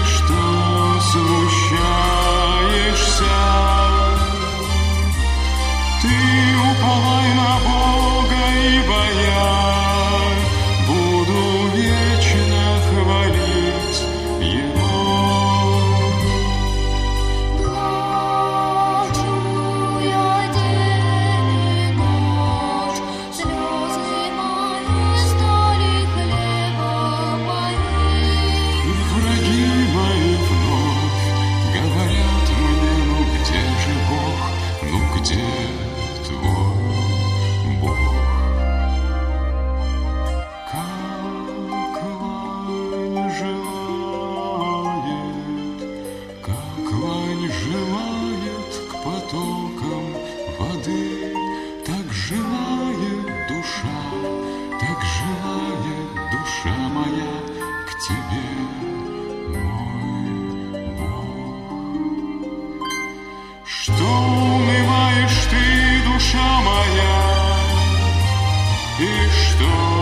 что смущаешься? Ты уповай на Бога, ибо я буду вечно хвалить Его. Плачу я день и ночь, слезы мои стали хлеба моим. И враги мои вновь говорят мне: ну где же Бог, ну где твой Бог? Как лань желает к потокам воды, так желает душа моя к тебе, мой Бог. Что унываешь ты, душа моя, и что